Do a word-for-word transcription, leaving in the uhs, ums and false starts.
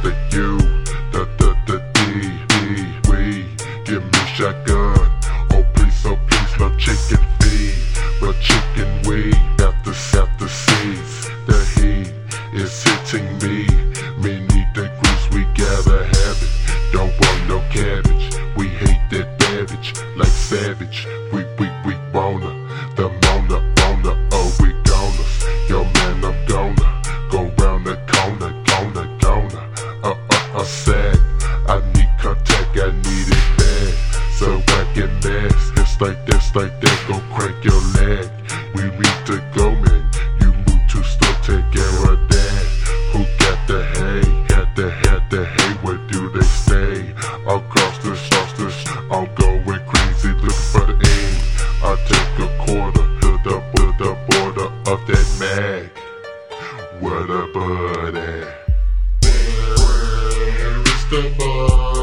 the U, the the the D, D, we, give me shotgun. Oh please, oh please, no chicken feed, no chicken weed. Got the, got the seeds, the heat is hitting me. Me need the grease, we gotta have it. Don't want no cabbage, we hate that babbage. Like savage, we, we, we wanna, the mona, mona, oh we gonna. Yo man, I'm gonna go round the corner, gonna, gonna. Uh, uh, uh, sad, I need contact, I need it bad. So I get mad, it's like this, like that, go crank your leg. We need to go man, you move too slow, take care of that. Who got the hay, got the hat, the hay, where do they stay? Across the sauce, I'm going crazy, looking for the aim. I take a quarter to the, to the border of that mag. Where the bud at? Where is the bud?